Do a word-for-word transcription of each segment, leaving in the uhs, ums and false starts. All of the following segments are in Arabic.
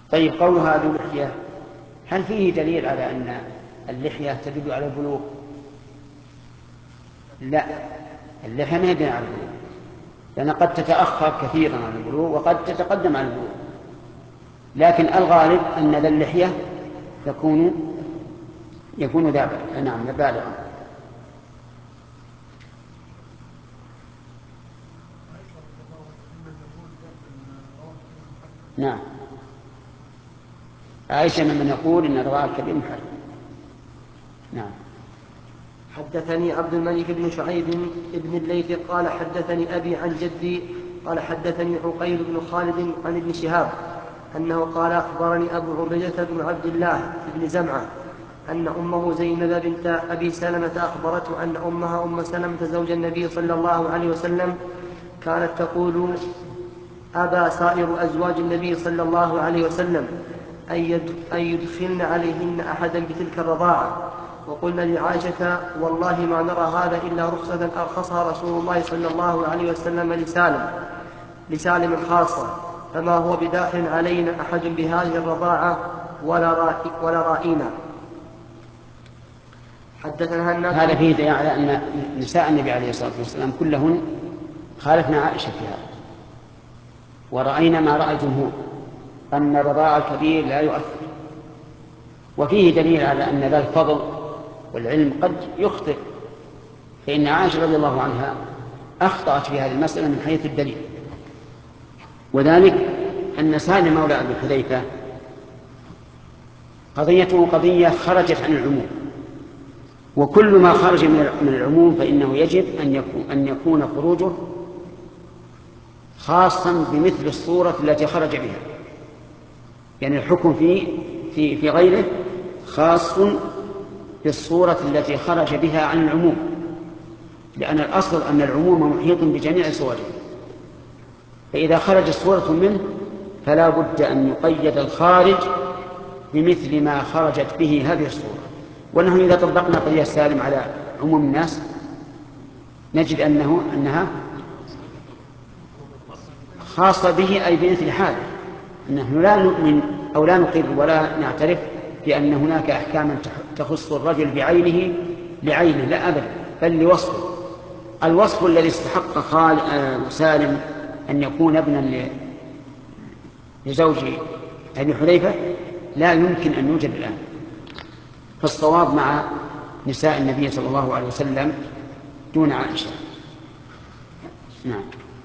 طيب، قول هذه اللحية هل فيه دليل على أن اللحية تدل على البلوغ؟ لا، اللحية ما يدل على البلوغ، لأن قد تتأخر كثيرا عن البلوغ وقد تتقدم عن البلوغ، لكن الغالب أن ذا اللحية يكون يكون ذا نعم بالغا. نعم، عائشة ممن يقول إن الرضاعة الكبير محرم. نعم. حدثني عبد الملك بن شعيب بن الليث قال حدثني أبي عن جدي قال حدثني عقيل بن خالد عن ابن شهاب أنه قال أخبرني أبو عبيدة بن عبد الله بن زمعة أن أمه زينب بنت أبي سلمة أخبرته أن أمها أم سلمة زوج النبي صلى الله عليه وسلم كانت تقول: أبى سائر أزواج النبي صلى الله عليه وسلم أن يدخلن عليهن أحدا بتلك الرضاعة، وقلنا لعائشة: والله ما نرى هذا إلا رخصة أرخصها رسول الله صلى الله عليه وسلم لسالم لسالم خاصة، فما هو بداخل علينا أحد بهذه الرضاعة ولا, رائي ولا رائنا. حدثنا هذا فيه دليل على أن نساء النبي عليه الصلاة والسلام كلهن خالفنا عائشة في هذا، ورأينا ما رأى الجمهور أن الرضاعة الكبير لا يؤثر. وفيه دليل على أن ذا الفضل والعلم قد يخطئ، فإن عائشة رضي الله عنها أخطأت في هذه المسألة من حيث الدليل، وذلك أن سالم مولى أبي حذيفة قضيته قضية خرجت عن العموم، وكل ما خرج من العموم فإنه يجب أن يكون, أن يكون خروجه خاصا بمثل الصورة التي خرج بها، يعني الحكم في, في, في غيره خاص بالصورة التي خرج بها عن العموم، لأن الأصل أن العموم محيط بجميع صوره، فإذا خرجت صورة منه فلا بد أن يقيد الخارج بمثل ما خرجت به هذه الصورة. ونحن إذا طبقنا قضية سالم على عموم الناس نجد أنه أنها خاصة به، أي بمثل حاله. نحن لا نؤمن أو لا نقر ولا نعترف بأن هناك أحكاما تخص الرجل بعينه لعينه، لا أبدا، بل لوصفه. الوصف الذي استحق خال سالم أن يكون ابنا لزوج أبي حذيفة لا يمكن أن يوجد الآن، فالصواب مع نساء النبي صلى الله عليه وسلم دون عائشة. نعم.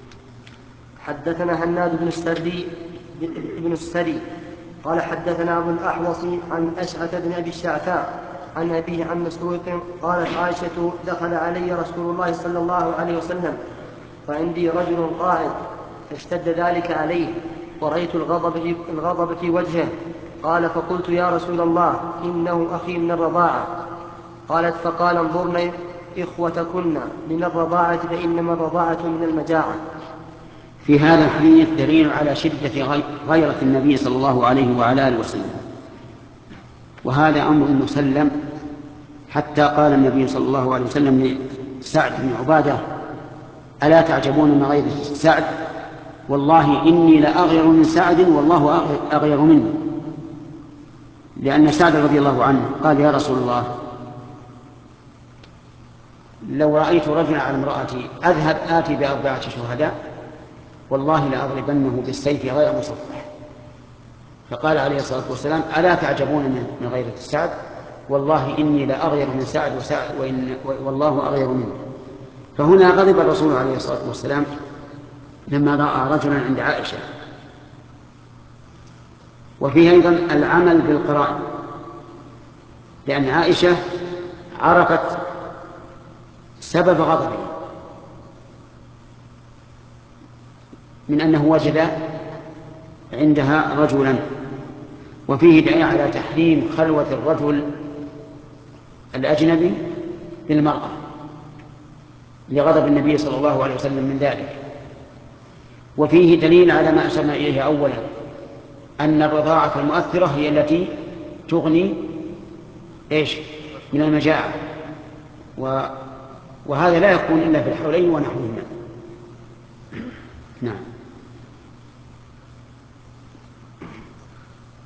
حدثنا هناد بن السري ابن السري قال حدثنا أبو الأحوص عن أشعث بن أبي الشعثاء عن أبيه عن مسروق قالت عائشة: دخل علي رسول الله صلى الله عليه وسلم وعندي رجل قاعد، فاشتد ذلك عليه ورأيت الغضب, الغضب في وجهه. قال: فقلت: يا رسول الله، إنه أخي من الرضاعة. قالت: فقال: انظرن إخوتكن من الرضاعة، فإنما الرضاعة من المجاعة. في هذا الحديث دليل على شدة غيرة النبي صلى الله عليه وعلى آله وسلم، وهذا أمر مسلم، حتى قال النبي صلى الله عليه وسلم لسعد بن عبادة: ألا تعجبون من غير سعد؟ والله إني لأغير من سعد والله أغير مني. لأن سعد رضي الله عنه قال: يا رسول الله، لو رأيت رجلا على امرأتي أذهب آتي بأربعة شهداء والله لأضربنه بالسيف غير مصفح. فقال عليه الصلاة والسلام: ألا تعجبون من غيرة سعد؟ والله إني لأغير من سعد وسعد وإن والله أغير منه. فهنا غضب الرسول عليه الصلاة والسلام لما رأى رجلا عند عائشة. وفيه أيضا العمل بالقرائن، لأن عائشة عرفت سبب غضبه من أنه وجد عندها رجلا. وفيه دليل على تحريم خلوة الرجل الأجنبي بالمرأة لغضب النبي صلى الله عليه وسلم من ذلك. وفيه دليل على ما أشرنا إليه أولا، أن الرضاعة المؤثرة هي التي تغني إيش من المجاعة، و... وهذا لا يكون إلا في الحولين ونحوهما. نعم.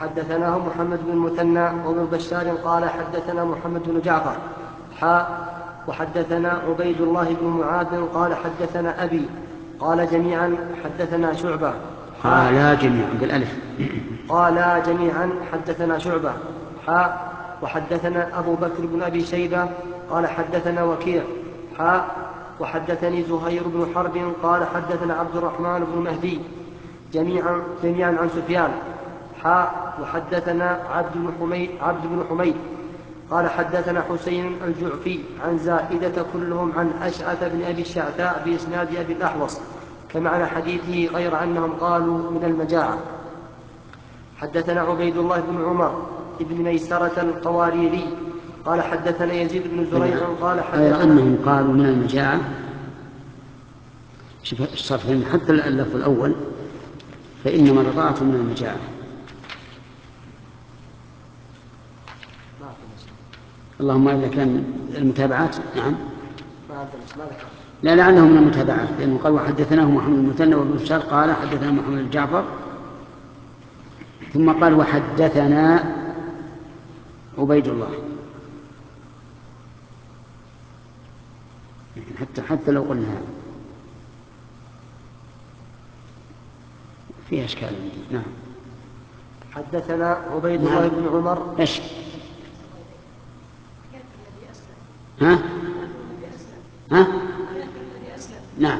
حدثناه محمد بن المثنى وابن بشار قال حدثنا محمد بن جعفر حاء وحدثنا عبيد الله بن معاذ قال حدثنا أبي قال جميعا حدثنا شعبة قالا جميعا بالألف قالا جميعا حدثنا شعبة حاء وحدثنا أبو بكر بن أبي شيبة قال حدثنا وكيع حاء وحدثني زهير بن حرب قال حدثنا عبد الرحمن بن مهدي جميعا جميعا عن سفيان حاء وحدثنا عبد بن حميد عبد بن حميد قال حدثنا حسين الجعفي عن زائدة كلهم عن أشعث بن أبي الشعثاء بإسناد أبي الأحوص كمعنى حديثه غير أنهم قالوا من المجاعة. حدثنا عبيد الله بن عمر بن ميسرة القواريري قال حدثنا يزيد بن زريع قال حدثنا غير أنهم قالوا من المجاعة. شوف الصرف حتى اللفظ الأول فإنما رضعت من المجاعة. اللهم إلا كان المتابعات. نعم لا لعله من المتابعات لأنه قال وحدثناه محمد المثنى وابن بشار قال حدثنا محمد بن جعفر ثم قال وحدثنا عبيد الله. حتى حتى لو قلنا هذا فيها اشكال. نعم حدثنا عبيد الله نعم. بن عمر ايش ها ها نعم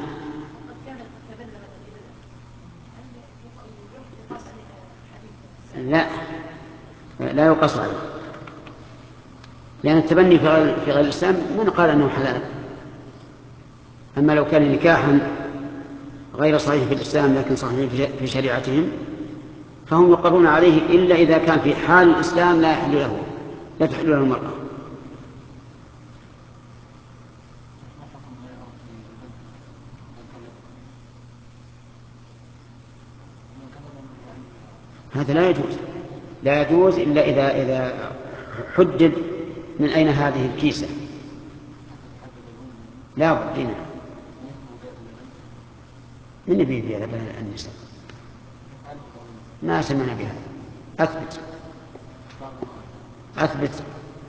لا لا يقص عليه لأن التبني في غير الإسلام من قال أنه حلال. أما لو كان نكاحا غير صحيح في الإسلام لكن صحيح في شريعتهم فهم يقرون عليه إلا إذا كان في حال الإسلام لا يحل له لا تحل له المرأة. هذا لا يجوز لا يجوز إلا إذا إذا حدد من أين هذه الكيسة. لا بد من نبي بها النساء ما سمعنا بها. أثبت أثبت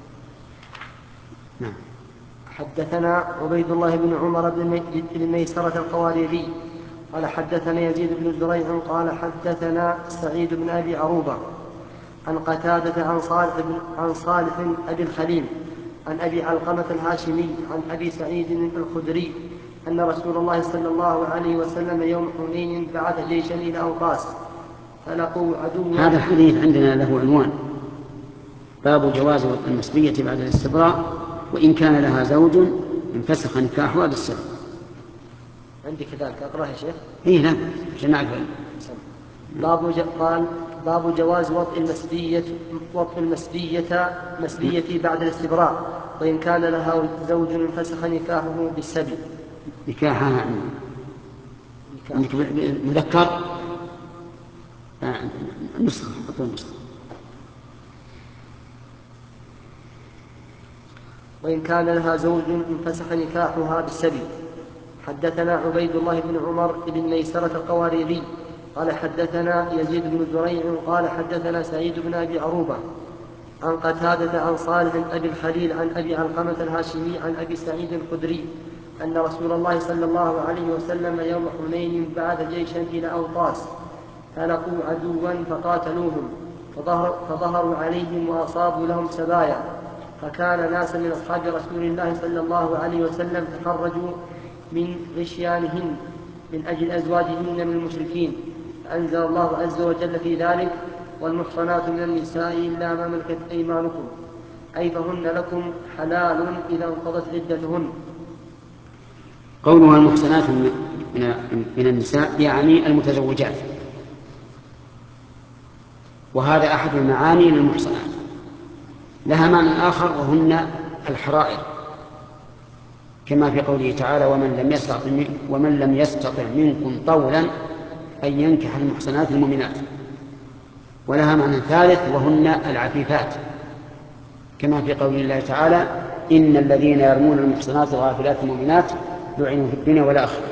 نعم. حدثنا عبيد الله بن عمر بن ميسرة القواريري قال حدثنا يزيد بن زريع قال حدثنا سعيد بن أبي عروبة عن قتادة عن صالح, عن صالح أبي الخليل عن أبي علقمة الهاشمي عن أبي سعيد الخدري أن رسول الله صلى الله عليه وسلم يوم حنين بعث جيشا إلى أوطاس فلقوا عدوا. هذا الحديث عندنا له عنوان باب جواز المسبية بعد الاستبراء وإن كان لها زوج انفسخ نكاحها بالسبب. عندي كذلك أقرأه يا شيخ. إيه نعم عشان نعرف. باب ج... قال باب جواز وطء المسبية وطء المسبية مسبية بعد الاستبراء وإن كان لها زوج انفسخ نكاحه بالسبي. نكاحها يعني نكاح مذكر نسخة حطوا نسخة. وإن كان لها زوج انفسخ نكاحها بالسبي. حدثنا عبيد الله بن عمر بن ميسرة القواريري قال حدثنا يزيد بن زريع قال حدثنا سعيد بن أبي عروبة عن قتادة عن صالح أبي الخليل عن أبي علقمة الهاشمي عن أبي سعيد الخدري أن رسول الله صلى الله عليه وسلم يوم حنين بعث جيشا إلى أوطاس فلقوا عدوا فقاتلوهم فظهر فظهروا عليهم وأصابوا لهم سبايا فكان ناس من أصحاب رسول الله صلى الله عليه وسلم تخرجوا من غشيانهن من أجل أزواجهن من المشركين فأنزل الله عز وجل في ذلك والمحصنات من النساء إلا ما ملكت أيمانكم أي فهن لكم حلال إذا انقضت عدتهن. قولها المحصنات من النساء يعني المتزوجات وهذا أحد المعاني للمحصنات. لها معنى آخر وهن الحرائر كما في قوله تعالى ومن لم يستطع ومن لم يستطع منكم طولا أن ينكح المحصنات المؤمنات. ولها معنى ثالث وهن العفيفات كما في قول الله تعالى إن الذين يرمون المحصنات الغافلات المؤمنات لعنوا في الدنيا والآخرة.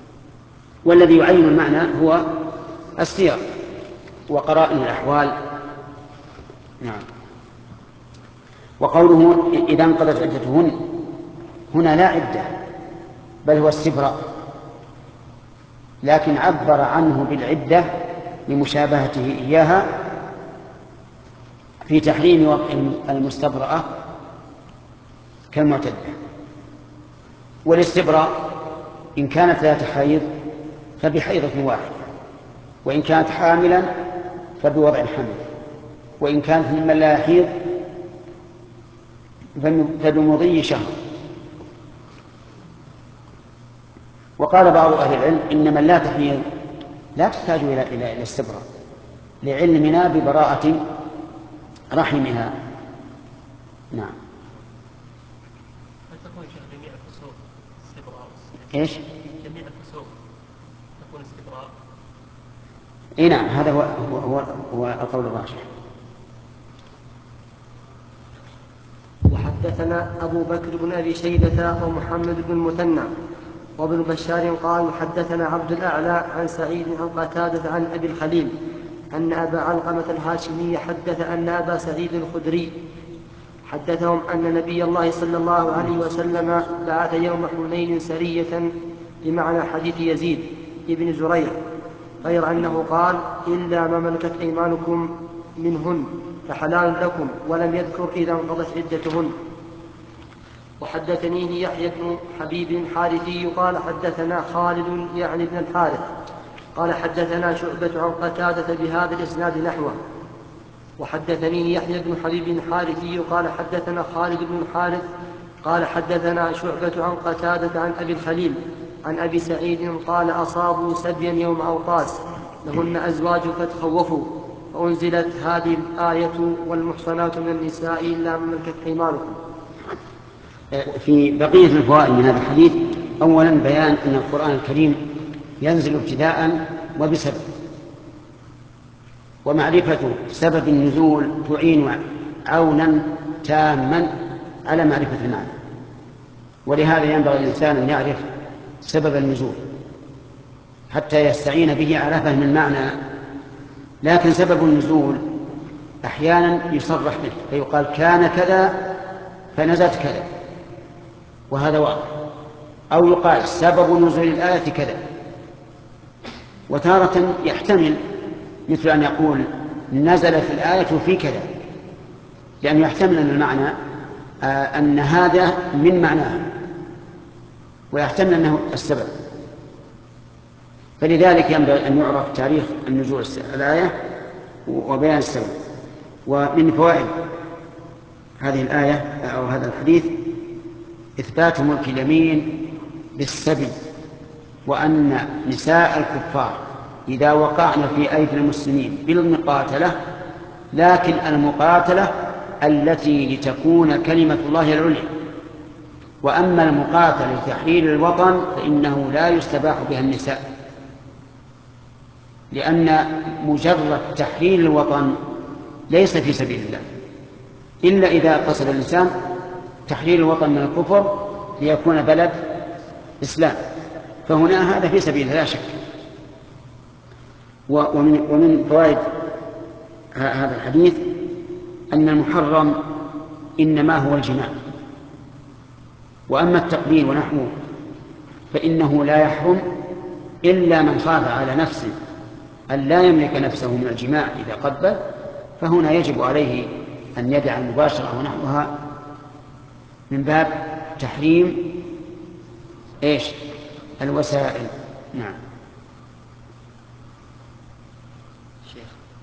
والذي يعين المعنى هو السياق وقرائن الأحوال نعم. وقوله إذا انقضت عدتهن هنا لا عدة بل هو استبراء، لكن عبر عنه بالعدة لمشابهته إياها في تحريم وضع المستبرأة كالمعتدة. والاستبراء إن كانت ذات حيض فبحيضة واحدة، وإن كانت حاملا فبوضع الحمل، وإن كانت ممن لا يحيض فبمضي شهر. وقال بعض أهل العلم إن من لا تحيض لا تحتاج إلى إلى الاستبراء لعلمنا ببراءة رحمها. نعم. هل تكون جميع الفسوق استبراء؟ ايش؟ جميع الفسوق تكون استبراء؟ اي نعم، هذا هو هو هو, هو القول الراجح. وحدثنا أبو بكر بن أبي شيبة ومحمد بن المثنى وابن بشار قال حدثنا عبد الأعلى عن سعيد عن قتادة عن أبي الخليل أن أبا علقمة الهاشمي حدث أن أبا سعيد الخدري حدثهم أن نبي الله صلى الله عليه وسلم بعث يوم حنين سرية بمعنى حديث يزيد ابن زريع، غير أنه قال إلا ما ملكت أيمانكم منهن فحلال لكم، ولم يذكر إذا انقضت عدتهن. وحدثنيه يحيى بن حبيب الحارثي قال حدثنا خالد يعني بن الحارث قال حدثنا شعبة عن قتادة بهذا الإسناد نحوه. وحدثني يحيى بن حبيب الحارثي قال حدثنا خالد بن الحارث قال حدثنا شعبة عن قتادة عن أبي الخليل عن أبي سعيد قال أصابوا سبيا يوم أوطاس لهن أزواج فتخوفوا، فأنزلت هذه الآية والمحصنات من النساء إلا من ملكت أيمانكم. في بقية الفوائد من هذا الحديث، أولا بيان أن القرآن الكريم ينزل ابتداء وبسبب، ومعرفة سبب النزول تعين عونا تاما على معرفة المعنى. ولهذا ينبغي الإنسان أن يعرف سبب النزول حتى يستعين به على فهم المعنى. لكن سبب النزول أحيانا يصرح به فيقال كان كذا فنزلت كذا، وهذا واضح، أو يقال سبب نزول الآية كذا. وتارة يحتمل مثل أن يقول نزلت الآية في كذا، لأنه يحتمل أن المعنى آه أن هذا من معناه، ويحتمل أنه السبب. فلذلك ينبغي أن يعرف تاريخ النزول الآية وبيان السبب. ومن فوائد هذه الآية أو هذا الحديث إثبات ملك اليمين بالسبي، وأن نساء الكفار إذا وقعن في أيدي المسلمين بالمقاتلة، لكن المقاتلة التي لتكون كلمة الله العليا، وأما المقاتلة لتحرير الوطن فإنه لا يستباح بها النساء، لأن مجرد تحرير الوطن ليس في سبيل الله إلا إذا قصد الإنسان تحرير الوطن من الكفر ليكون بلد إسلام، فهنا هذا في سبيل الله لا شك. ومن, ومن فوائد هذا الحديث أن المحرم إنما هو الجماع، وأما التقبيل ونحوه فإنه لا يحرم إلا من خاف على نفسه أن لا يملك نفسه من الجماع إذا قبل، فهنا يجب عليه أن يدع المباشرة ونحوها من باب تحريم إيش الوسائل. نعم. شيخ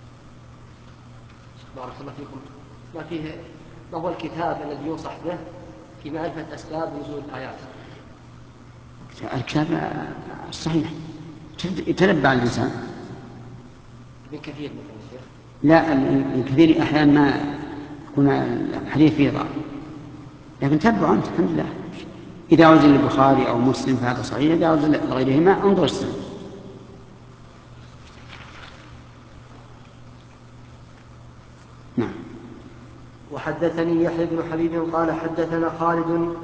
بارك الله فيكم، ما فيه ما هو الكتاب الذي ينصح به في معرفة أسباب نزول الآيات؟ الكتاب الصحيح يتنبأ الإنسان. ابن كثير مثلا شيخ؟ لا، الكثير أحيانا ما يكون الحديث فيه ضعف، لكن تبعوا أنت الحمد لله. إذا وجد البخاري أو مسلم فهذا صحيح، إذا وجد لغيرهما انظر السنة. نعم. وحدثني يحيى بن حبيب قال حدثنا خالد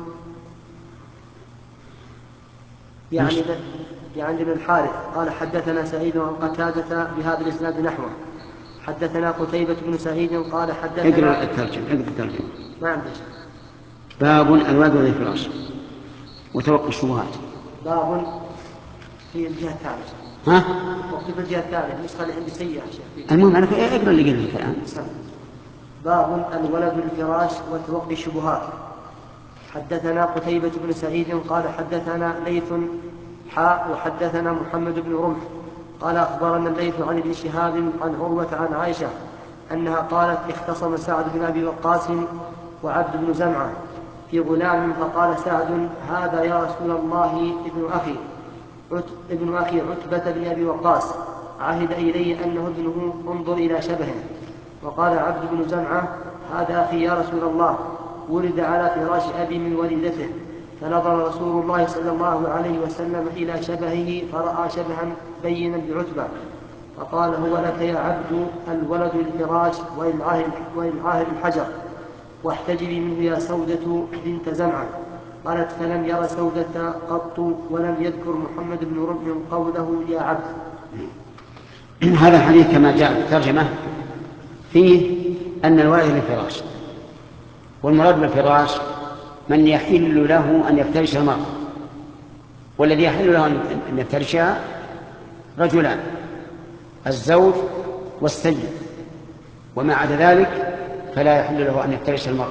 يعني يعني بن الحارث قال حدثنا سعيد عن قتادة بهذا الإسناد نحوه. حدثنا قتيبة بن سعيد قال حدثنا اقرأ الترجمة اقرأ الترجمة. ما عندي. باب الولد والفراش وتوقي الشبهات. باب في الجهة الثالثة. ها؟ وفي الجهة الثالثة النسخة اللي عندي سيئة شيخ. المهم أنا اقرأ اللي قلت الآن. باب الولد الفراش وتوقي الشبهات. حدثنا قتيبة بن سعيد قال حدثنا ليث حاء وحدثنا محمد بن رمح قال أخبرنا الليث عن ابن شهاب عن عروة عن عائشة أنها قالت اختصم سعد بن أبي وقاص وعبد بن زمعة في غلام فقال سعد هذا يا رسول الله ابن أخي ابن أخي عتبة بن أبي وقاص عهد إلي أنه ابنه انظر إلى شبهه. وقال عبد بن زمعة هذا أخي يا رسول الله ولد على فراش أبي من وليدته. فنظر رسول الله صلى الله عليه وسلم إلى شبهه فرأى شبها بينا بعتبة فقال هو لك يا عبد الولد الفراش وإلعاه الحجر واحتجبي منه يا سودة بنت زمعة. قالت فلم ير سودة قط ولم يذكر محمد بن رمح قوله يا عبد. هذا الحديث كما جاء في الترجمة فيه أن الولد للفراش، والمراد بالفراش من يحل له أن يفترش المرأة، والذي يحل له أن يفترشها رجلان الزوج والسيد، وما عدا ذلك فلا يحل له أن يفترش المرأة.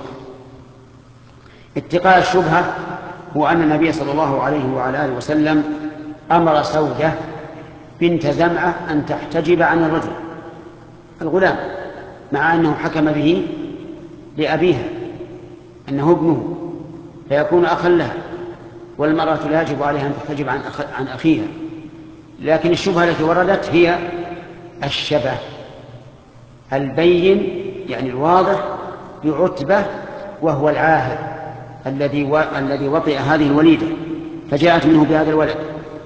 اتقاء الشبهة هو أن النبي صلى الله عليه وعلى آله وسلم أمر سودة بنت زمعة أن تحتجب عن الرجل الغلام، مع أنه حكم به لأبيها أنه ابنه فيكون أخا لها، والمرأة لا يجب عليها أن تحتجب عن, أخ... عن أخيها. لكن الشبهة التي وردت هي الشبه البين يعني الواضح بعتبة وهو العاهر الذي و... الذي وطئ هذه الوليدة فجاءت منه بهذا الولد.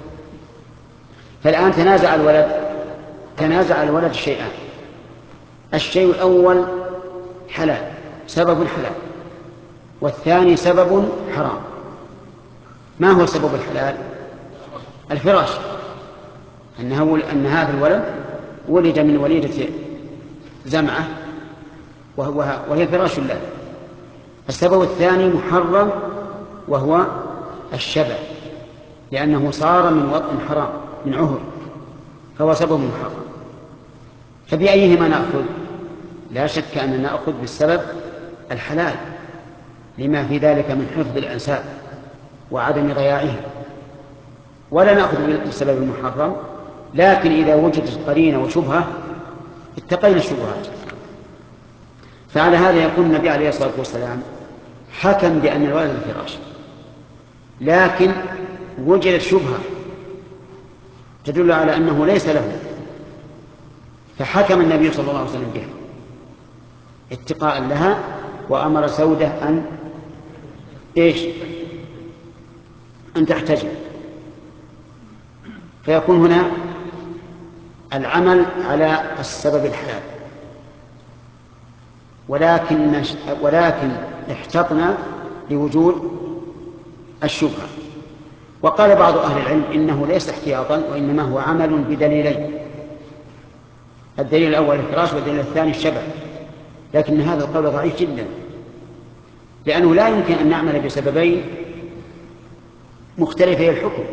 فالآن تنازع الولد تنازع الولد شيئان. الشيء الأول حلال سبب حلال، والثاني سبب حرام. ما هو سبب الحلال؟ الفراش، أنه أن هذا الولد ولد من وليدة زمعة وهو وهي فراش له. السبب الثاني محرم وهو الشبه، لأنه صار من وطء حرام من عهر، فهو سبب محرم. فبأيهما نأخذ؟ لا شك أننا نأخذ بالسبب الحلال لما في ذلك من حفظ الأنساب وعدم ضياعها، ولا نأخذ بالسبب المحرم. لكن إذا وجدت قرينة وشبهة اتقينا الشبهات. فعلى هذا يكون النبي عليه الصلاة والسلام حكم بأن الولد الفراش، لكن وجدت شبهة تدل على أنه ليس له، فحكم النبي صلى الله عليه وسلم بها اتقاء لها، وأمر سودة أن إيش؟ أن تحتجب. فيكون هنا العمل على السبب الحلال، ولكن ولكن احتطنا لوجود الشبهة. وقال بعض أهل العلم إنه ليس احتياطا، وإنما هو عمل بدليلين: الدليل الأول الفراش، والدليل الثاني الشبه. لكن هذا القول ضعيف جدا، لأنه لا يمكن أن نعمل بسببين مختلفي الحكم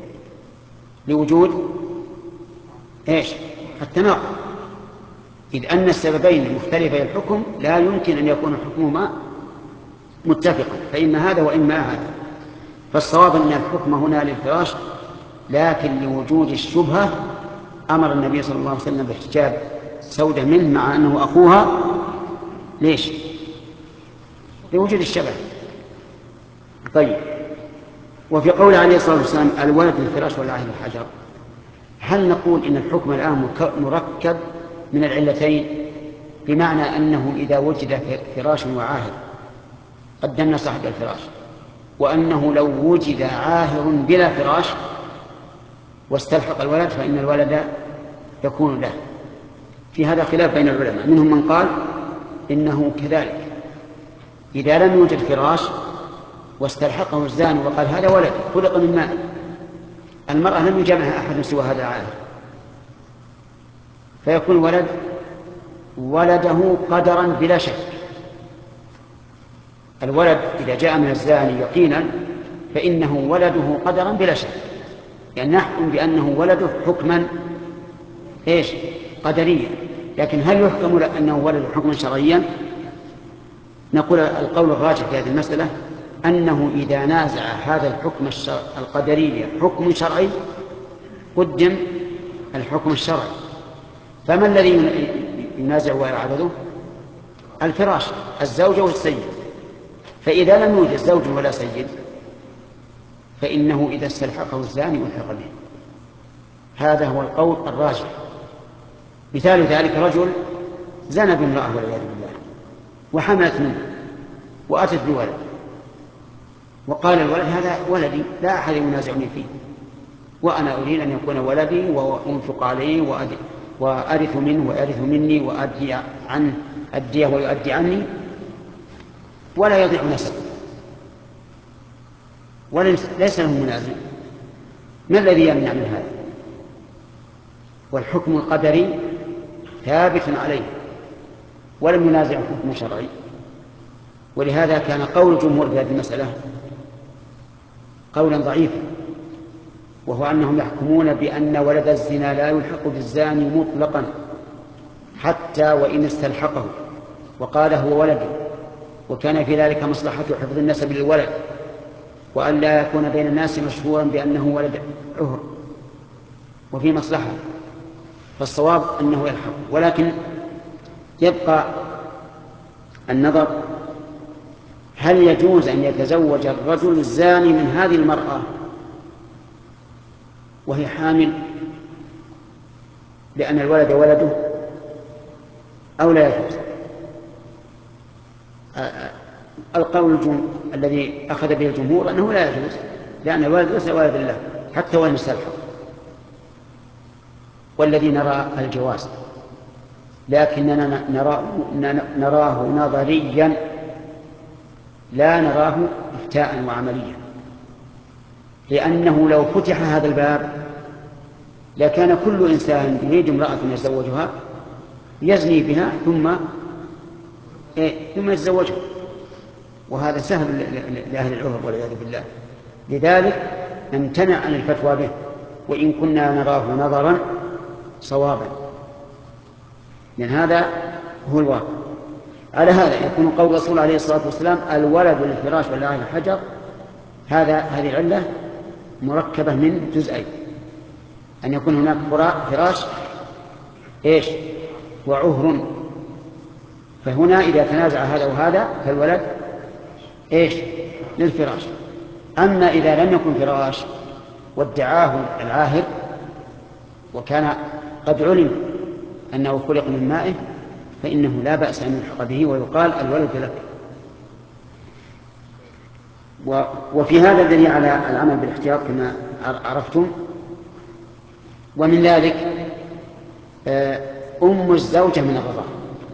لوجود إيش؟ التناقض. إذ أن السببين مختلفي الحكم لا يمكن أن يكون حكمهما متفقا، فإما هذا وإما هذا. فالصواب أن الحكم هنا للفراش، لكن لوجود الشبهة أمر النبي صلى الله عليه وسلم باحتجاب سودة منه مع أنه أخوها. ليش؟ لوجود الشبه. طيب، وفي قول عليه الصلاة والسلام الولد للفراش والعاهر الحجر، هل نقول إن الحكم الآن مركب من العلتين، بمعنى أنه إذا وجد فراش وعاهر قدمنا صاحب الفراش، وأنه لو وجد عاهر بلا فراش واستلحق الولد فإن الولد يكون له؟ في هذا خلاف بين العلماء، منهم من قال إنه كذلك إذا لم يوجد فراش واستلحقه الزاني وقال هذا ولد خلق من ماء، المرأة لم يجامعها أحد سوى هذا العاهر، فيكون ولد ولده قدرا بلا شك. الولد إذا جاء من الزاني يقينا فإنه ولده قدرا بلا شك، يعني نحكم بأنه ولده حكما إيش قدريا. لكن هل يحكم أنه ولده حكما شرعيا؟ نقول القول الراجح في هذه المسألة أنه إذا نازع هذا الحكم القدري حكم شرعي قدم الحكم الشرعي. فما الذي ينازع ويعرضه؟ الفراش، الزوجة والسيد. فإذا لم يوجد زوج ولا سيد فإنه إذا استلحقه الزاني ألحق به. هذا هو القول الراجح. مثال ذلك رجل زنى بامرأة والعياذ بالله وحملت منه وأتت بولد، وقال الولد هذا ولدي لا أحد ينازعني فيه، وأنا أريد أن يكون ولدي وأنفق عليه وأرث منه ويرث مني وأدي عنه أديه ويؤدي عني ولا يضيع نسبه وليس له منازع. ما الذي يمنع من هذا؟ والحكم القدري ثابت عليه ولم ينازع حكم شرعي. ولهذا كان قول الجمهور في هذه المسألة قولا ضعيفا، وهو أنهم يحكمون بأن ولد الزنا لا يلحق بالزاني مطلقا حتى وإن استلحقه وقال هو ولدي، وكان في ذلك مصلحة حفظ النسب للولد وأن لا يكون بين الناس مشهورا بأنه ولد عهر، وفي مصلحة. فالصواب أنه يلحق. ولكن يبقى النظر هل يجوز أن يتزوج الرجل الزاني من هذه المرأة وهي حامل لأن الولد ولده أو لا يجوز؟ القول الذي أخذ به الجمهور أنه لا يجوز، لأن الولد ليس ولد الله حتى وإن استلحق. والذي نرى الجواز، لكننا نراه, نراه نظريا لا نراه افتاء وعمليا، لأنه لو فتح هذا الباب لكان كل إنسان يريد امرأة يتزوجها يزني بها ثم إيه؟ ثم يتزوجها، وهذا سهل لأهل العهر والعياذ بالله. لذلك نمتنع عن الفتوى به وإن كنا نراه نظرا صوابا، لأن هذا هو الواقع. على هذا يكون قول الرسول عليه الصلاة والسلام الولد للفراش والله الحجر، هذا هذه العلة مركبة من جزئين: أن يكون هناك فراش إيش وعهر، فهنا إذا تنازع هذا وهذا فالولد إيش للفراش. أما إذا لم يكن فراش وادعاه العاهر وكان قد علم أنه خلق من مائه فإنه لا بأس أن يلحق به ويقال الولد لك. وفي هذا الدليل على العمل بالاحتياط كما عرفتم. ومن ذلك أم الزوجة من الرضاعة،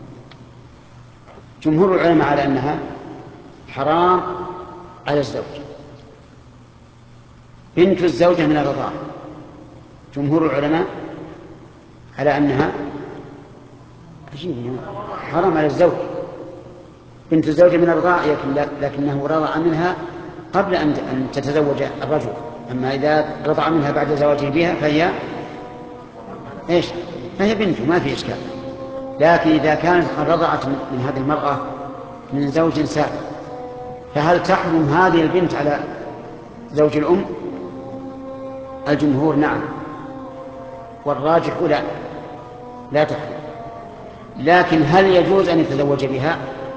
جمهور العلماء على أنها حرام على الزوج. بنت الزوجة من الرضاعة، جمهور العلماء على أنها حرام على الزوج. بنت الزوجة من الرضاعة لكنه رضع منها قبل أن تتزوج الرجل، أما إذا رضع منها بعد زواجه بها فهي إيش فهي بنته ما في إشكال. لكن إذا كانت قد رضعت من هذه المرأة من زوج سابق فهل تحرم هذه البنت على زوج الأم؟ الجمهور نعم، والراجح لا لا تحرم. لكن هل يجوز أن يتزوج بها؟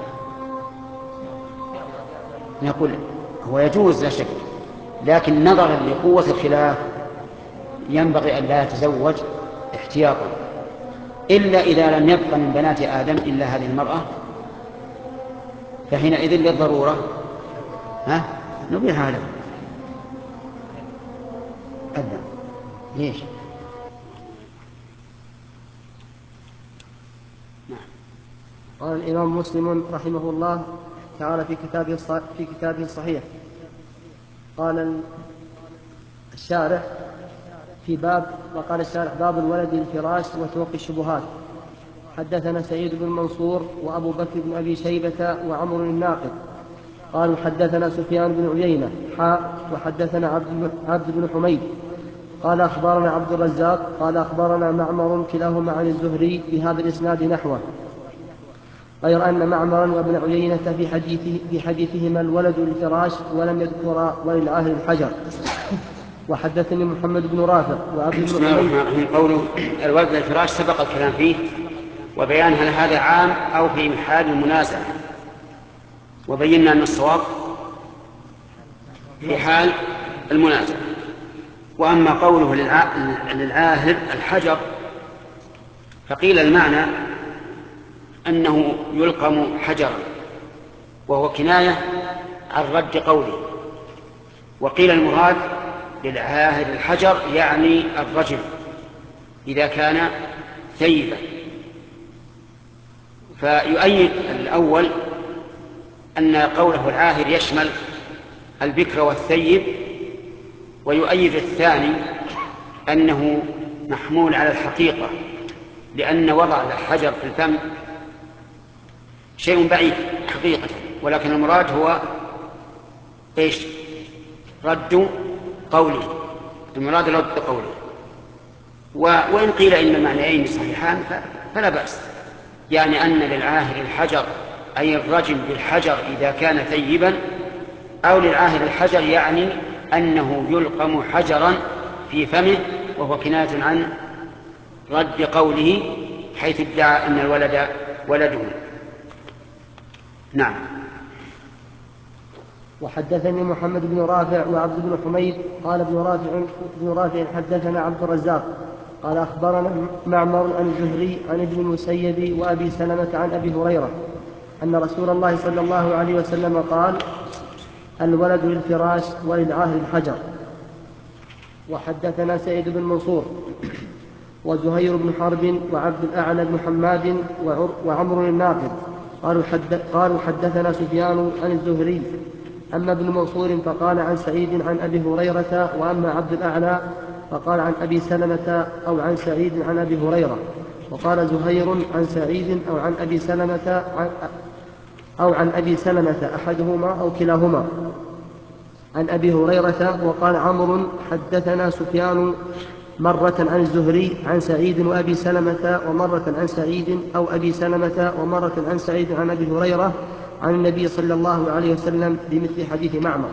نقول هو يجوز لا شك، لكن نظرا لقوة الخلاف ينبغي أن لا يتزوج احتياطا، إلا إذا لم يبق من بنات آدم إلا هذه المرأة، فحينئذ للضرورة ها نبيح هذا. أبدا ليش؟ نعم. قال الإمام مسلم رحمه الله تعالى في كتابه في كتابه الصحيح، قال الشارح في باب، وقال الشارح باب الولد للفراش وتوقي الشبهات. حدثنا سعيد بن منصور وأبو بكر بن أبي شيبة وعمر الناقد قالوا حدثنا سفيان بن عيينة حاء وحدثنا عبد عبد بن حميد قال أخبرنا عبد الرزاق قال أخبرنا معمر كلاهما عن الزهري بهذا الإسناد نحوه، غير أن معمرا وابن عيينة في حديثه في حديثهما الولد للفراش ولم يذكر وللعاهر الحجر. وحدثني محمد بن رافع وعبد بن حميد. قوله الولد للفراش سبق الكلام فيه وبيان هل هذا عام أو في محال المنازعة، وبينا أن الصواب في حال المنازعة. وأما قوله للعاهر الحجر فقيل المعنى أنه يلقم حجرا وهو كناية عن رد قوله، وقيل المراد للعاهر الحجر يعني الرجل إذا كان ثيبا. فيؤيد الأول أن قوله العاهر يشمل البكر والثيب، ويؤيد الثاني أنه محمول على الحقيقة، لأن وضع الحجر في الفم شيء بعيد حقيقة، ولكن المراد هو إيش؟ رد قوله، المراد رد قوله. وإن قيل إن المعنيين صحيحان فلا بأس، يعني أن للعاهر الحجر أي الرجم بالحجر إذا كان ثيبا، أو للعاهر الحجر يعني أنه يلقم حجرا في فمه، وهو كناية عن رد قوله حيث ادعى أن الولد ولده. نعم. وحدثني محمد بن رافع وعبد بن حميد قال ابن رافع ابن رافع حدثنا عبد الرزاق قال أخبرنا معمر عن الزهري عن ابن المسيب وأبي سلمة عن أبي هريرة أن رسول الله صلى الله عليه وسلم قال: الولد للفراش وللعاهر الحجر. وحدثنا سعيد بن منصور وزهير بن حرب وعبد الأعلى بن حماد وعمر الناقد قالوا, حد قالوا حدثنا سفيان عن الزهري. أما ابن منصور فقال عن سعيد عن أبي هريرة، وأما عبد الأعلى فقال عن أبي سلمة أو عن سعيد عن أبي هريرة. وقال زهير عن سعيد أو عن أبي سلمة أو عن أبي سلمة أحدهما أو كلاهما عن أبي هريرة. وقال عمرو حدثنا سفيان مرة عن الزهري عن سعيد وأبي سلمة، ومرة عن سعيد أو أبي سلمة، ومرة عن سعيد عن أبي هريرة عن النبي صلى الله عليه وسلم بمثل حديث معمر.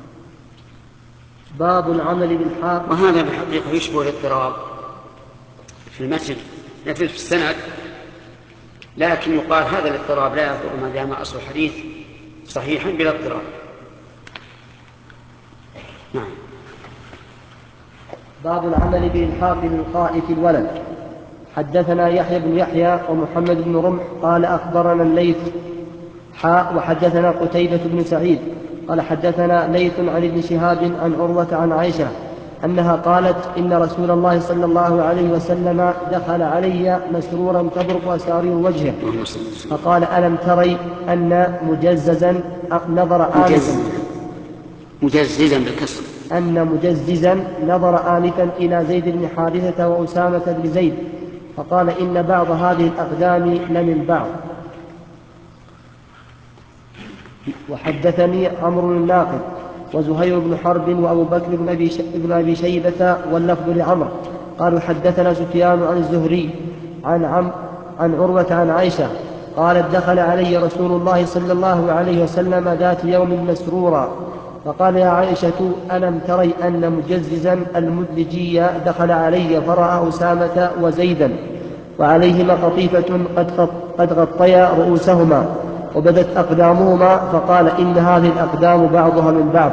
باب العمل بالحاق. وهذا بالحقيقة يشبه الاضطراب في المتن في السند، لكن يقال هذا الاضطراب لا يضر ما دام أصل الحديث صحيحا بلا اضطراب. نعم. باب العمل بالحاق للقاء في الولد. حدثنا يحيى بن يحيى ومحمد بن رمح قال أخبرنا الليث حاء وحدثنا قتيبة بن سعيد قال حدثنا ليث عن ابن شهاب عن عروة عن عائشة أنها قالت: إن رسول الله صلى الله عليه وسلم دخل علي مسرورا تبرق أسارير وجهه فقال: ألم تري أن مجززا نظر آنفا مجززا بالكسر أن مجززا نظر آنفا إلى زيد بن حارثة وأسامة بن زيد فقال: إن بعض هذه الأقدام لمن بعض. وحدثني عمرو الناقد وزهير بن حرب وأبو بكر بن أبي, بن أبي شيبة واللفظ لعمر قالوا حدثنا سفيان عن الزهري عن, عم عن عروة عن عائشة قالت: دخل علي رسول الله صلى الله عليه وسلم ذات يوم مسرورا فقال: يا عائشة ألم تري أن مجززا المدلجي دخل علي فرأى أسامة وزيدا وعليهما قطيفة قد غطيا رؤوسهما وبدت أقدامهما فقال: إن هذه الأقدام بعضها من بعض.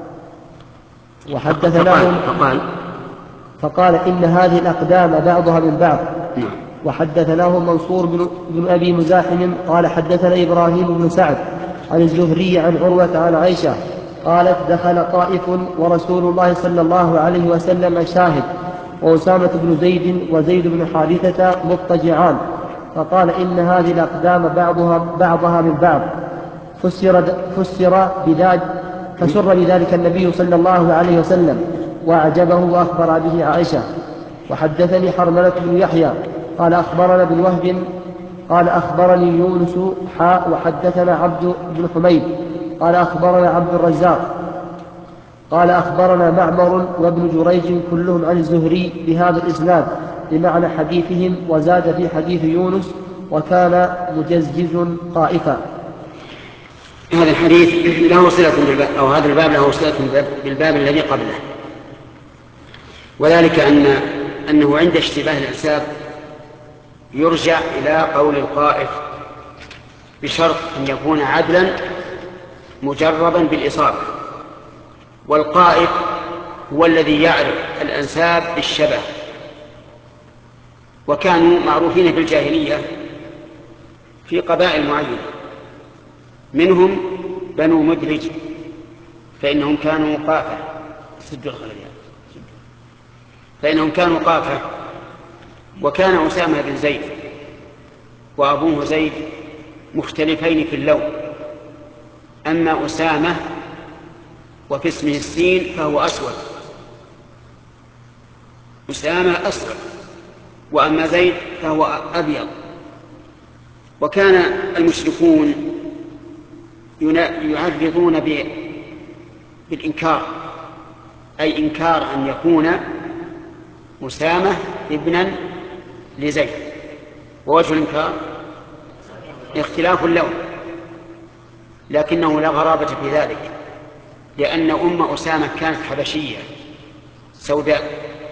وحدثناهم فقال, فقال إن هذه الأقدام بعضها من بعض. وحدثناه منصور بن, بن أبي مزاحم قال حدثنا إبراهيم بن سعد عن الزهري عن عروة عن عائشة قالت: دخل طائف ورسول الله صلى الله عليه وسلم شاهد وأسامة بن زيد وزيد بن حارثة مضطجعان فقال: إن هذه الأقدام بعضها, بعضها من بعض. فسر, فسر بذلك فسر بذلك النبي صلى الله عليه وسلم وأعجبه وأخبر به عائشة. وحدثني حرملة بن يحيى قال أخبرنا ابن وهب قال أخبرني يونس حاء وحدثنا عبد بن حميد قال أخبرنا عبد الرزاق قال أخبرنا معمر وابن جريج كلهم عن الزهري بهذا الإسناد بمعنى حديثهم، وزاد في حديث يونس وكان مجزجز قائفا. هذا الحديث له صلة بالباب، أو هذا الباب له صلة بالباب الذي قبله، وذلك أن أنه عند اشتباه الأنساب يرجع إلى قول القائل بشرط أن يكون عدلا مجربا بالإصابة، والقائل هو الذي يعرف الأنساب بالشبه. وكانوا معروفين في الجاهلية في قبائل معينة، منهم بنو مدلج فإنهم كانوا قافة فإنهم كانوا قافة وكان أسامة بن زيد وأبوه زيد مختلفين في اللون، أما أسامة وفي اسمه السين فهو أسود، أسامة أسود، وأما زيد فهو أبيض. وكان المشركون يعرضون بالإنكار، أي إنكار أن يكون أسامة ابنا لزيد، ووجه الإنكار اختلاف اللون، لكنه لا غرابة في ذلك، لأن أم أسامة كانت حبشية سوداء،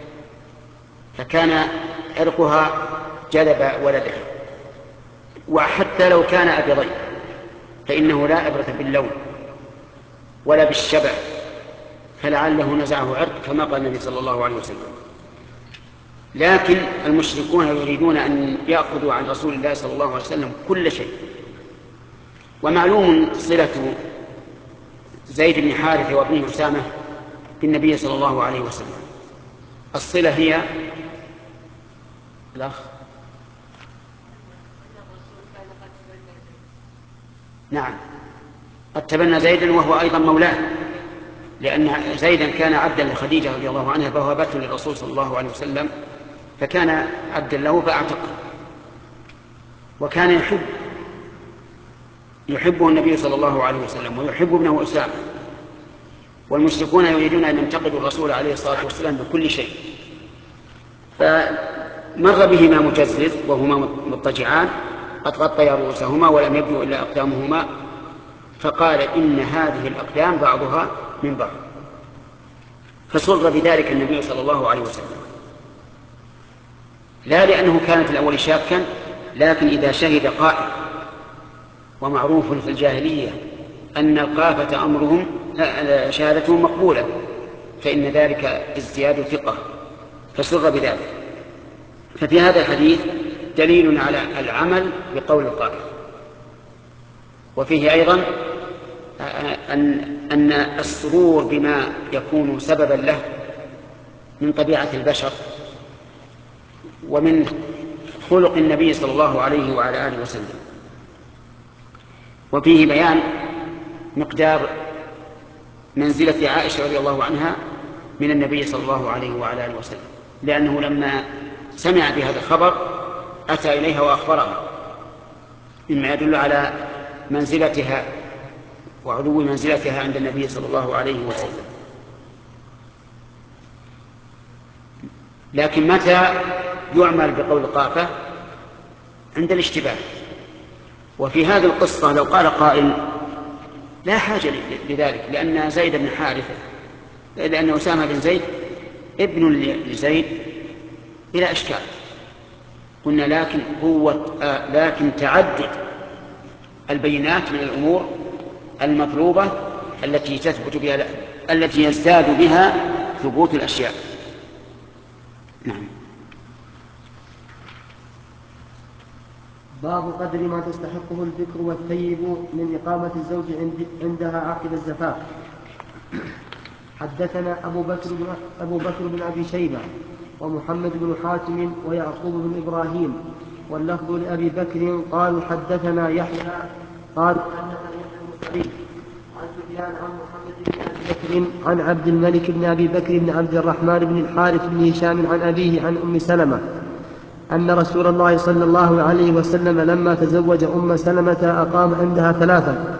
فكان عرقها جلب ولدها. وحتى لو كان أبيضين فإنه لا عبرة باللون ولا بالشبه، فلعله نزعه عرق كما قال النبي صلى الله عليه وسلم. لكن المشركون يريدون أن يأخذوا عن رسول الله صلى الله عليه وسلم كل شيء. ومعلوم صلة زيد بن حارثة وابنه أسامة بالنبي صلى الله عليه وسلم، الصلة هي الأخ نعم قد تبنى زيدا وهو أيضا مولاه، لأن زيدا كان عبدا لخديجة رضي الله عنها فوهبته للرسول صلى الله عليه وسلم، فكان عبدا له فأعتقه، وكان يحب يحبه النبي صلى الله عليه وسلم ويحب ابنه أسامة. والمشركون يريدون أن ينتقدوا الرسول عليه الصلاة والسلام بكل شيء، فمر بهما مجزز وهما مضطجعان قد غطيا رؤوسهما ولم يبدو إلا أقدامهما، فقال إن هذه الأقدام بعضها من بعض، فسر بذلك النبي صلى الله عليه وسلم، لا لأنه كان في الأول شاكا، لكن إذا شهد قائل، ومعروف في الجاهلية أن القافة أمرهم شهادتهم مقبولة، فإن ذلك ازدياد ثقة، فسر بذلك. ففي هذا الحديث دليل على العمل بقول القائل، وفيه أيضا أن, أن السرور بما يكون سببا له من طبيعة البشر ومن خلق النبي صلى الله عليه وعلى آله وسلم. وفيه بيان مقدار منزلة عائشة رضي الله عنها من النبي صلى الله عليه وعلى آله وسلم، لأنه لما سمع بهذا الخبر أتى إليها وأخبرها، مما يدل على منزلتها وعلو منزلتها عند النبي صلى الله عليه وسلم. لكن متى يعمل بقول القافة؟ عند الاشتباه. وفي هذه القصة لو قال قائل لا حاجة لذلك، لأن زيد بن حارثة لأن أسامة بن زيد ابن لزيد إلى إشكال، قلنا لكن قوة آه لكن تعدد البينات من الأمور المطلوبة التي تثبت بها التي يزداد بها ثبوت الأشياء. نعم. باب قدر ما تستحقه البكر والثيب من إقامة الزوج عندها عقب الزفاف. حدثنا أبو بكر بن, أبو بكر بن أبي شيبة ومحمد بن حاتم ويعقوب بن إبراهيم، واللفظ لأبي بكر قالوا حدثنا يحيى قال حدثنا عن سفيان عن محمد بن أبي بكر عن عبد الملك بن أبي بكر بن عبد الرحمن بن الحارث بن هشام عن أبيه عن أم سلمة أن رسول الله صلى الله عليه وسلم لما تزوج أم سلمة أقام عندها ثلاثا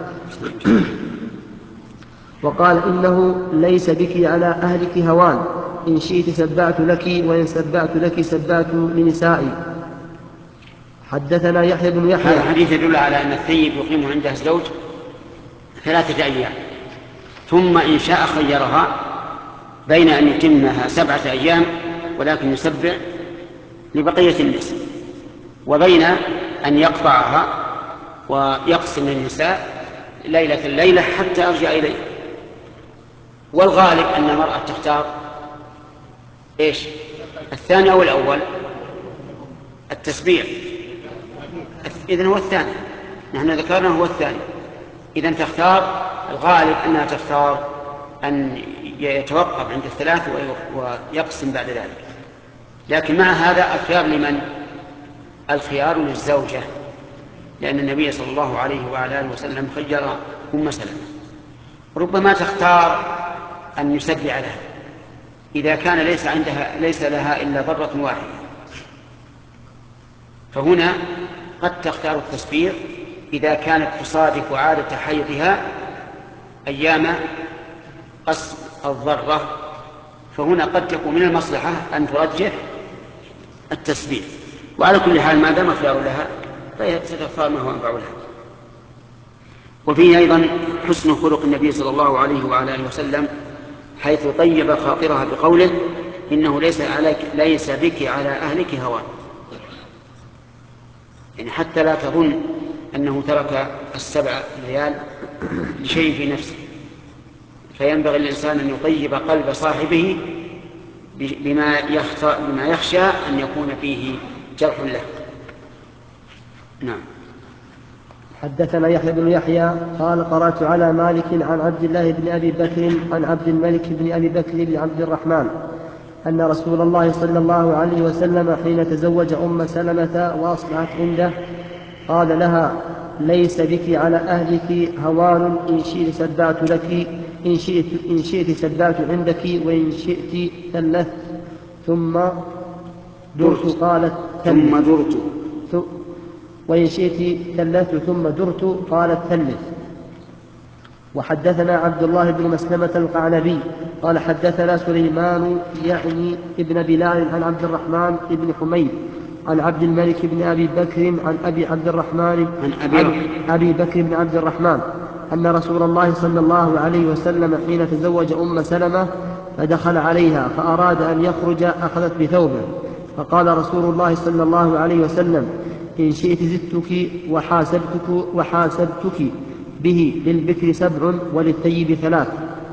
وقال إنه ليس بك على أهلك هوان، إن شئت سبعت لك وإن سبعت لك سبعت لنسائي. حدثنا يحيى بن يحيى. هذا الحديث يدل على أن الثيب يقيم عندها الزوج ثلاثة أيام، ثم إن شاء خيرها بين أن يتمها سبعة أيام ولكن يسبع لبقية الناس، وبين أن يقطعها ويقسم النساء ليلة الليلة حتى أرجع إليه. والغالب أن المرأة تختار إيش؟ الثاني أو الأول؟ التسبيع. إذن هو الثاني، نحن ذكرنا هو الثاني. إذن تختار، الغالب أنها تختار أن يتوقف عند الثلاث ويقسم بعد ذلك. لكن مع هذا الخيار لمن؟ الخيار للزوجة، لأن النبي صلى الله عليه وعلى آله وسلم خير أم سلمة. ربما تختار أن يسبع لها إذا كان ليس عندها ليس لها إلا ضرة واحدة، فهنا قد تختار التسبيع إذا كانت تصادف عادة حيضها أيام قسم الضرة، فهنا قد تكون من المصلحة أن ترجح التسبيع. وعلى كل حال ما دام خيار لها فستختار ما هو أنفع لها. وفيه أيضا حسن خلق النبي صلى الله عليه وعلى آله وسلم حيث طيب خاطرها بقوله إنه ليس عليك ليس بك على أهلك هوان، يعني حتى لا تظن أنه ترك السبع ليال لشيء في نفسه، فينبغي الإنسان أن يطيب قلب صاحبه بما بما يخشى أن يكون فيه جرح له. نعم. حدثنا يحيى بن يحيى قال قرأت على مالك عن عبد الله بن أبي بكر عن عبد الملك بن أبي بكر بن عبد الرحمن أن رسول الله صلى الله عليه وسلم حين تزوج أم سلمة وأصبحت عنده قال لها ليس بك على أهلك هوان، إن شئت سبعت لك إن شئت, إن شئت سبعت عندك وإن شئت ثلثت ثم درت. قالت ثم درت وإن شئت ثلثت ثم درت. قالت ثلث. وحدثنا عبد الله بن مسلمة القعنبي قال حدثنا سليمان يعني ابن بلال عن عبد الرحمن بن حميد عن عبد الملك بن أبي بكر عن أبي عبد الرحمن عن أبي, عن أبي بكر بن عبد الرحمن أن رسول الله صلى الله عليه وسلم حين تزوج أم سلمة فدخل عليها فأراد أن يخرج أخذت بثوبه، فقال رسول الله صلى الله عليه وسلم إن شئت زدتك وحاسبتك, وحاسبتك به للبكر سبع وللثيب ثلاث.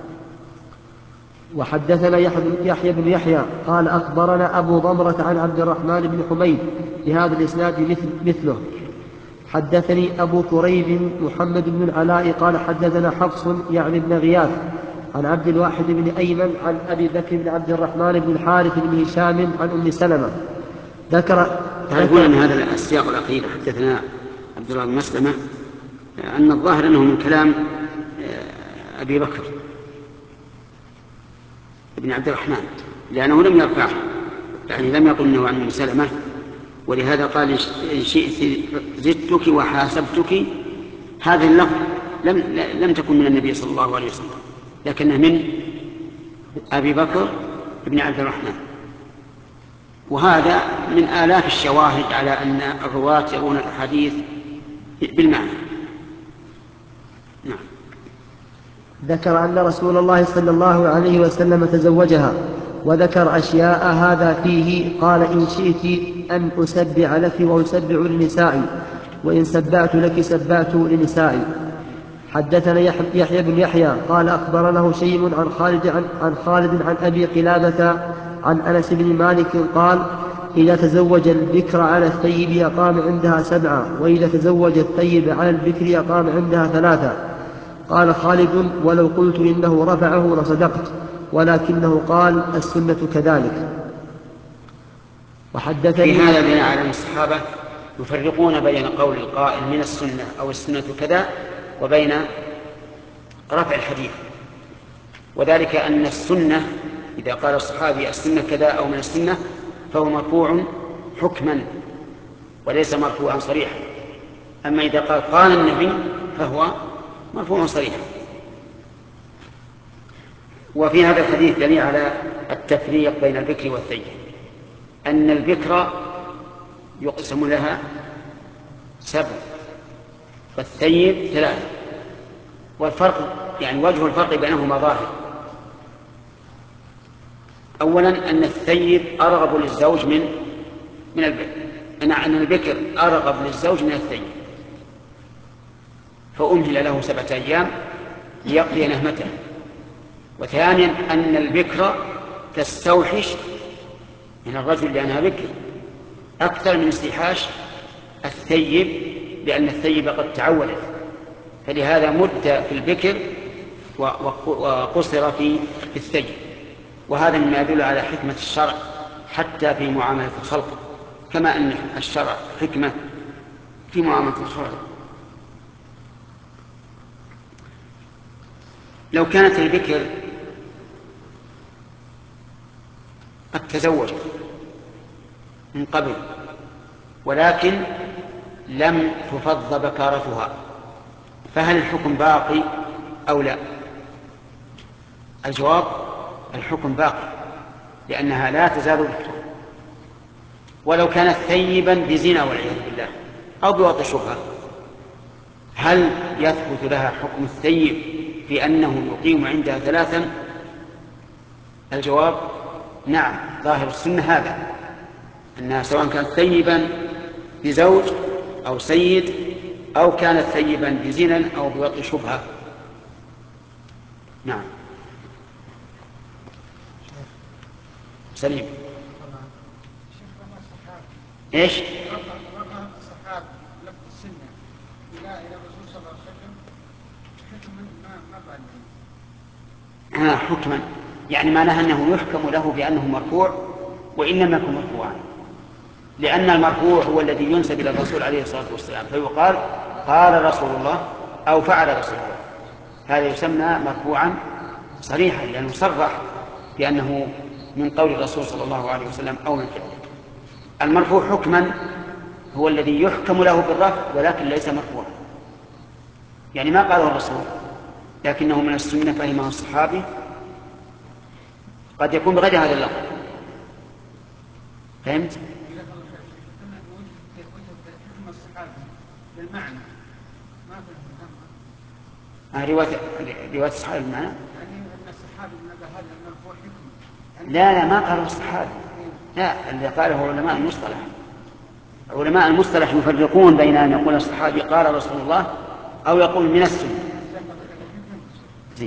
وحدثنا يحيى بن يحيى قال أخبرنا أبو ضمرة عن عبد الرحمن بن حميد بهذا الإسناد مثل مثله. حدثني أبو كريب محمد بن العلاء قال حدثنا حفص يعني بن غياث عن عبد الواحد بن أيمن عن أبي بكر بن عبد الرحمن بن الحارث بن هشام عن أم سلمة ذكر. تعرفون أن هذا السياق الأخير حدثنا عبد الله بن مسلمة أن الظاهر أنه من كلام أبي بكر بن عبد الرحمن، لأنه لم يرفعه، يعني لم يقل أنه عن أم سلمة، ولهذا قال إن شئت زدتك وحاسبتك. هذه اللفظ لم, لم تكن من النبي صلى الله عليه وسلم، لكنها من أبي بكر بن عبد الرحمن. وهذا من آلاف الشواهد على أن الرواة يرون الحديث بالمعنى. نعم. ذكر أن رسول الله صلى الله عليه وسلم تزوجها وذكر أشياء هذا فيه. قال إن شئت أن أسبع لك وأسبع لنسائي وإن سبعت لك سبعت لنسائي. حدثنا يحيى بن يحيى قال أخبرنا هشيم عن خالد عن, عن خالد عن أبي قلابة عن أنس بن مالك قال إذا تزوج البكر على الثيب أقام عندها سبعة، وإذا تزوج الثيب على البكر أقام عندها ثلاثة. قال خالد ولو قلت إنه رفعه لصدقت، ولكنه قال السنة كذلك. وحدثني في هذا بين علم الصحابة يفرقون بين قول القائل من السنة أو السنة كذا وبين رفع الحديث، وذلك أن السنة إذا قال الصحابي السنة كذا أو من السنة فهو مرفوع حكما وليس مرفوعا صريحا. أما إذا قال قال النبي فهو مرفوع صريحا. وفي هذا الحديث دليل على التفريق بين البكر والثيب، أن البكر يقسم لها سبع والثيب ثلاثة، والفرق يعني وجه الفرق بينهما ظاهر. أولا أن الثيب أرغب للزوج من من البكر، أن البكر أرغب للزوج من الثيب، فأمهل له سبعة أيام ليقضي نهمته. وثانيا أن البكر تستوحش من الرجل لأنها بكر أكثر من استيحاش الثيب، لأن الثيب قد تعودت، فلهذا مد في البكر وقصر في الثيب. وهذا مما يدل على حكمة الشرع حتى في معاملة الخلق، كما أن الشرع حكمة في معاملة الخلق. لو كانت البكر قد تزوجت من قبل ولكن لم تفض بكارتها، فهل الحكم باقي أو لا؟ الجواب الحكم باقي، لأنها لا تزال بكرا. ولو كانت ثيبا بزنا والعياذ بالله أو بوطئ شبهة، هل يثبت لها حكم الثيب في أنه يقيم عندها ثلاثا؟ الجواب نعم، ظاهر السنة هذا، أنها سواء كانت ثيبا بزوج أو سيد أو كانت ثيبا بزنا أو بوطئ شبهة. نعم سليم. ايش؟ الصحابة لفظ السنة إلى إلى الرسول صلى الله عليه وسلم حكما ما ما بعد. آه حكما يعني معناها أنه يحكم له بأنه مرفوع وإن لم يكن مرفوعا، لأن المرفوع هو الذي ينسب إلى الرسول عليه الصلاة والسلام، فيقال قال رسول الله أو فعل رسول الله، هذا يسمى مرفوعا صريحا لأنه صرح بأنه من قول الرسول صلى الله عليه وسلم أو من فعله. المرفوع حكما هو الذي يحكم له بالرفع ولكن ليس مرفوعا، يعني ما قاله الرسول لكنه من السنة فهمه الصحابي، قد يكون بغير هذا اللفظ. فهمت؟ رواية رواية الصحابي بالمعنى؟ لا لا ما قالوا الصحابي، لا، اللي قاله علماء المصطلح. علماء المصطلح يفرقون بين أن يقول الصحابي قال رسول الله أو يقول من السنة. زي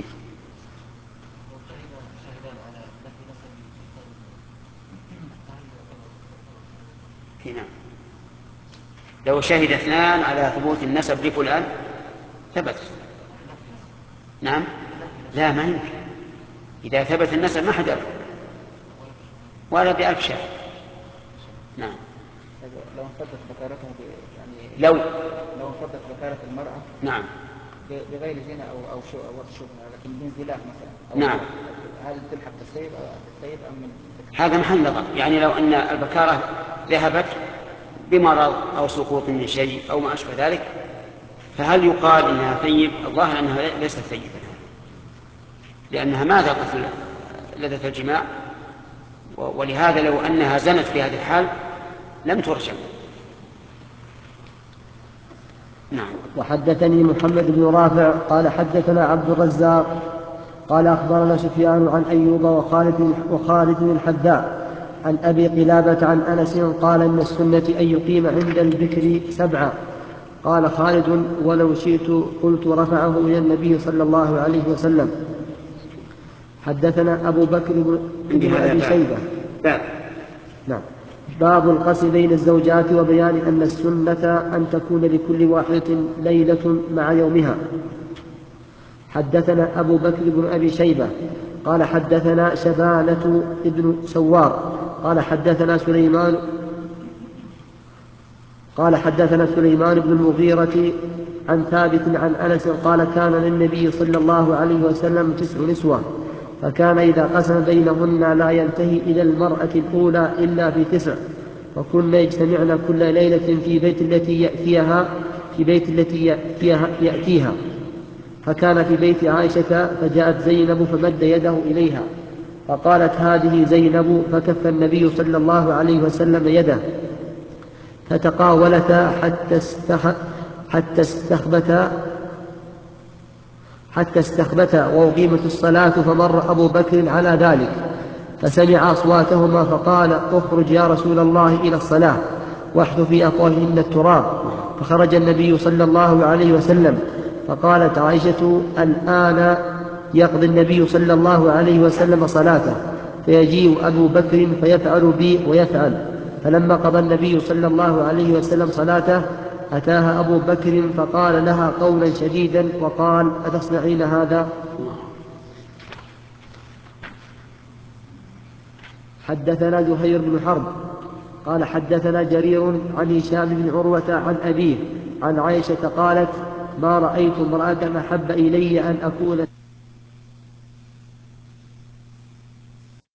هنا لو شهد اثنان على ثبوت النسب لفلان ثبت. نعم لا ما يمكن، إذا ثبت النسب ما حد يرفض ولا بألف شاهد. نعم لو انفضت بكارتها يعني لو لو انفضت بكارة المرأة نعم بغير زنا أو أو شو أو شبهة لكن من زلاف مثلا، نعم هل تلحق بالسيب أو بالسيب أم من هذا محل نظر. يعني لو أن البكارة ذهبت بمرض أو سقوط من شيء أو ما أشبه ذلك، فهل يقال إنها ثيب؟ الظاهر أنها ليست ثيبة، لأنها ما ذاقت لذة الجماع، ولهذا لو أنها زنت في هذه الحال لم ترجم. نعم. وحدثني محمد بن رافع قال حدثنا عبد الرزاق قال أخبرنا سفيان عن أيوب وخالد وخالد الحذاء عن أبي قلابة عن أنس قال إن السنة أن يقيم عند البكر سبعة. قال خالد ولو شئت قلت رفعه إلى النبي صلى الله عليه وسلم. حدثنا أبو بكر بن أبي شيبة. نعم. باب القسم بين الزوجات وبيان أن السنة أن تكون لكل واحدة ليلة مع يومها. حدثنا أبو بكر بن أبي شيبة قال حدثنا شبانة ابن سوار قال حدثنا سليمان قال حدثنا سليمان بن المغيرة عن ثابت عن أنس قال كان للنبي صلى الله عليه وسلم تسع نسوة، فكان إذا قسم بينهن لا ينتهي إلى المرأة الأولى إلا في تسع، وكنا يجتمعن كل ليلة في بيت التي يأتيها في بيت التي يأتيها, يأتيها فكان في بيت عائشة فجاءت زينب فمد يده إليها فقالت هذه زينب فكف النبي صلى الله عليه وسلم يده فتقاولتا حتى استخ... حتى استخبتا حتى استخبتا وأقيمت الصلاة فمر أبو بكر على ذلك فسمع أصواتهما فقال اخرج يا رسول الله إلى الصلاة واحث في أفواههن التراب فخرج النبي صلى الله عليه وسلم فقالت عائشة الآن يقضي النبي صلى الله عليه وسلم صلاته فيجيء أبو بكر فيفعل بي ويفعل فلما قضى النبي صلى الله عليه وسلم صلاته أتاها أبو بكر فقال لها قولا شديدا وقال أتصنعين هذا؟ حدثنا زهير بن حرب قال حدثنا جرير عن هشام بن عروة عن أبيه عن عائشة قالت ما رأيت امرأة أحب إلي أن أكون